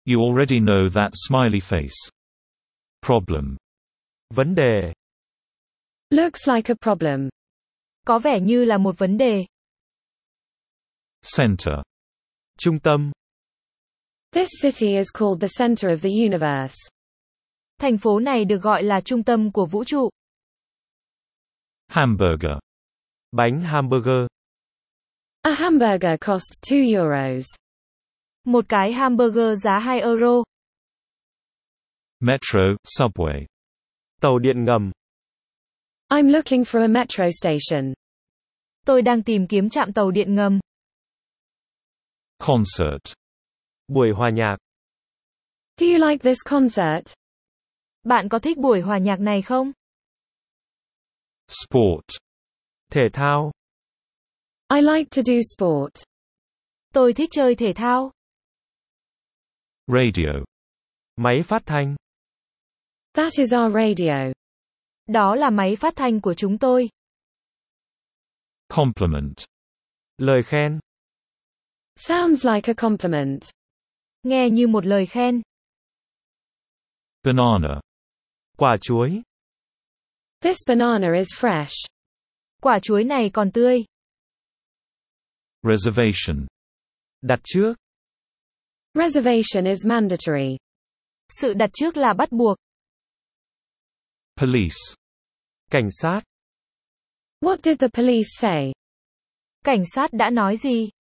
You already know that smiley face. Problem. Vấn đề. Looks like a problem. Có vẻ như là một vấn đề. Center. Trung tâm. This city is called the center of the universe. Thành phố này được gọi là trung tâm của vũ trụ. Hamburger. Bánh hamburger. A hamburger costs 2 euros. Một cái hamburger giá 2 euro. Metro, subway. Tàu điện ngầm. I'm looking for a metro station. Tôi đang tìm kiếm trạm tàu điện ngầm. Concert. Buổi hòa nhạc. Do you like this concert? Bạn có thích buổi hòa nhạc này không? Sport. Thể thao. I like to do sport. Tôi thích chơi thể thao. Radio. Máy phát thanh. That is our radio. Đó là máy phát thanh của chúng tôi. Compliment. Lời khen. Sounds like a compliment. Nghe như một lời khen. Banana. Quả chuối. This banana is fresh. Quả chuối này còn tươi. Reservation. Đặt trước. Reservation is mandatory. Sự đặt trước là bắt buộc. Police. Cảnh sát. What did the police say? Cảnh sát đã nói gì?